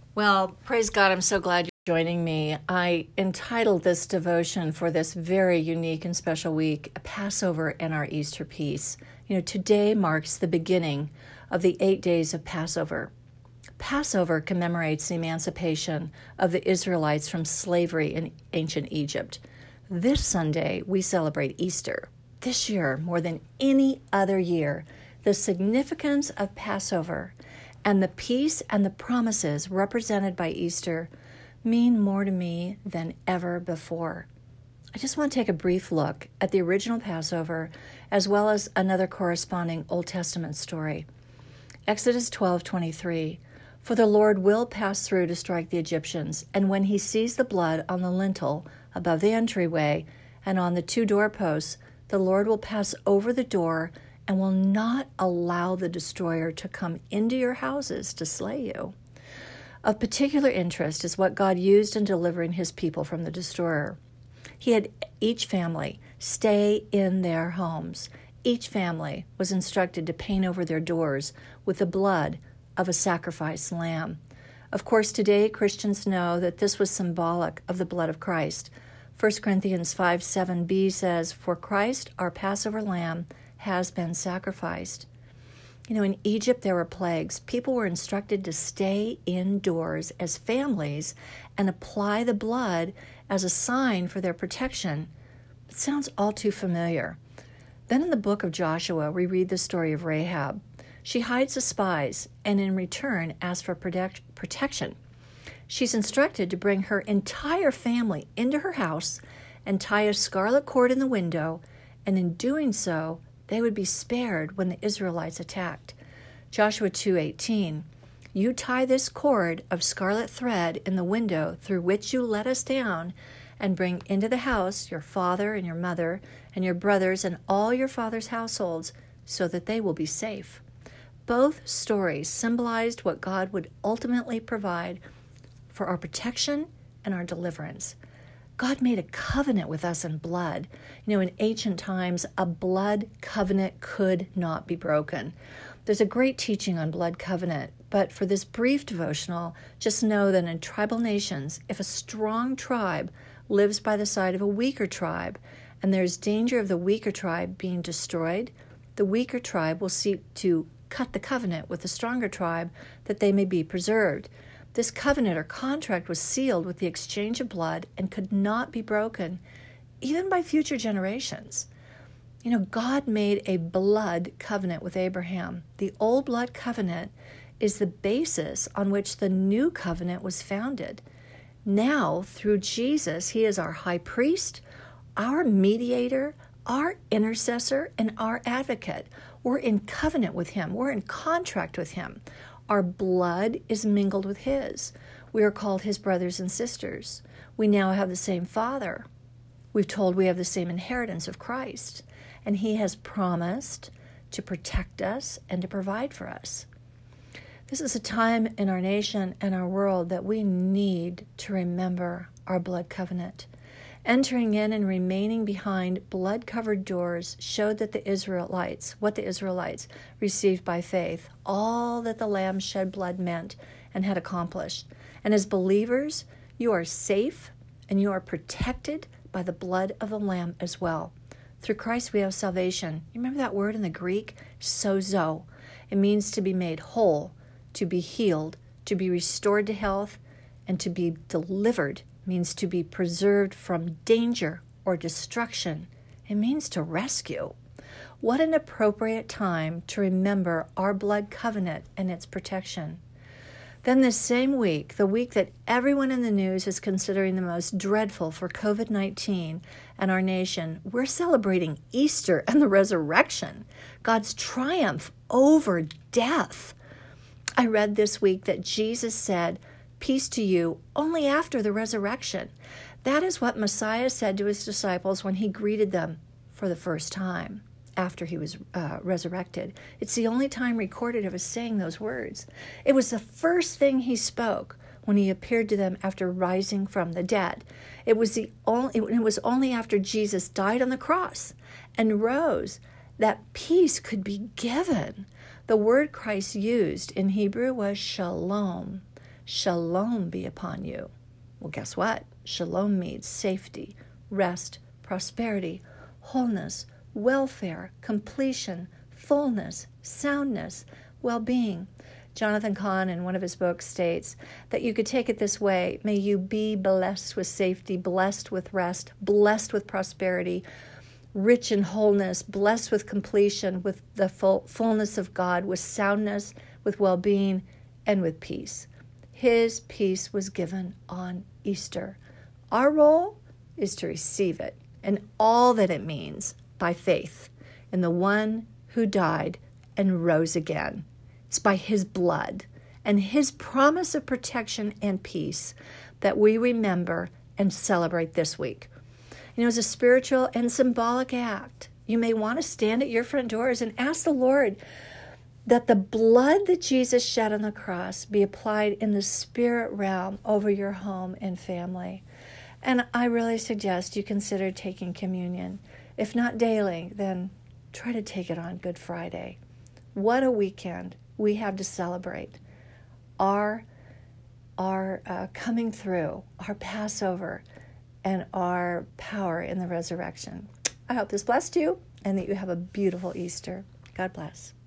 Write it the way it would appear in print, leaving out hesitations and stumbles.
Well, praise God, I'm so glad you're joining me. I entitled this devotion for this very unique and special week, Passover and Our Easter Peace. Today marks the beginning of the 8 days of Passover. Passover commemorates the emancipation of the Israelites from slavery in ancient Egypt. This Sunday, we celebrate Easter. This year, more than any other year, the significance of Passover and the peace and the promises represented by Easter mean more to me than ever before. I just want to take a brief look at the original Passover as well as another corresponding Old Testament story. Exodus 12:23, "For the Lord will pass through to strike the Egyptians, and when he sees the blood on the lintel above the entryway and on the 2 doorposts, the Lord will pass over the door and will not allow the destroyer to come into your houses to slay you." Of particular interest is what God used in delivering his people from the destroyer. He had each family stay in their homes. Each family was instructed to paint over their doors with the blood of a sacrificed lamb. Of course, today Christians know that this was symbolic of the blood of Christ. 1 Corinthians 5:7b says, "For Christ, our Passover lamb, has been sacrificed." In Egypt there were plagues. People were instructed to stay indoors as families and apply the blood as a sign for their protection. It sounds all too familiar. Then in the book of Joshua, we read the story of Rahab. She hides the spies and in return asks for protection. She's instructed to bring her entire family into her house and tie a scarlet cord in the window, and in doing so, they would be spared when the Israelites attacked. Joshua 2:18, "You tie this cord of scarlet thread in the window through which you let us down, and bring into the house your father and your mother and your brothers and all your father's households, so that they will be safe." Both stories symbolized what God would ultimately provide for our protection and our deliverance. God made a covenant with us in blood. In ancient times, a blood covenant could not be broken. There's a great teaching on blood covenant, but for this brief devotional, just know that in tribal nations, if a strong tribe lives by the side of a weaker tribe, and there's danger of the weaker tribe being destroyed, the weaker tribe will seek to cut the covenant with the stronger tribe that they may be preserved. This covenant or contract was sealed with the exchange of blood and could not be broken, even by future generations. God made a blood covenant with Abraham. The old blood covenant is the basis on which the new covenant was founded. Now, through Jesus, he is our high priest, our mediator, our intercessor, and our advocate. We're in covenant with him. We're in contract with him. Our blood is mingled with his. We are called his brothers and sisters. We now have the same Father. We've told we have the same inheritance of Christ. And he has promised to protect us and to provide for us. This is a time in our nation and our world that we need to remember our blood covenant. Entering in and remaining behind blood-covered doors showed that what the Israelites received by faith, all that the Lamb's shed blood meant and had accomplished. And as believers, you are safe and you are protected by the blood of the Lamb as well. Through Christ we have salvation. You remember that word in the Greek? Sozo. It means to be made whole, to be healed, to be restored to health, and to be delivered. Means to be preserved from danger or destruction. It means to rescue. What an appropriate time to remember our blood covenant and its protection. Then this same week, the week that everyone in the news is considering the most dreadful for COVID-19 and our nation, we're celebrating Easter and the resurrection, God's triumph over death. I read this week that Jesus said, "Peace to you," only after the resurrection. That is what Messiah said to his disciples when he greeted them for the first time after he was resurrected. It's the only time recorded of us saying those words. It was the first thing he spoke when he appeared to them after rising from the dead. It was only after Jesus died on the cross and rose that peace could be given. The word Christ used in Hebrew was shalom. shalom be upon you. Well, guess what? Shalom means safety, rest, prosperity, wholeness, welfare, completion, fullness, soundness, well-being. Jonathan Cahn, in one of his books, states that you could take it this way: may you be blessed with safety, blessed with rest, blessed with prosperity, rich in wholeness, blessed with completion, with the fullness of God, with soundness, with well-being, and with peace. His peace was given on Easter. Our role is to receive it and all that it means by faith in the one who died and rose again. It's by his blood and his promise of protection and peace that we remember and celebrate this week. You know, as a spiritual and symbolic act, you may want to stand at your front doors and ask the Lord that the blood that Jesus shed on the cross be applied in the spirit realm over your home and family. And I really suggest you consider taking communion. If not daily, then try to take it on Good Friday. What a weekend we have to celebrate our coming through, our Passover, and our power in the resurrection. I hope this blessed you and that you have a beautiful Easter. God bless.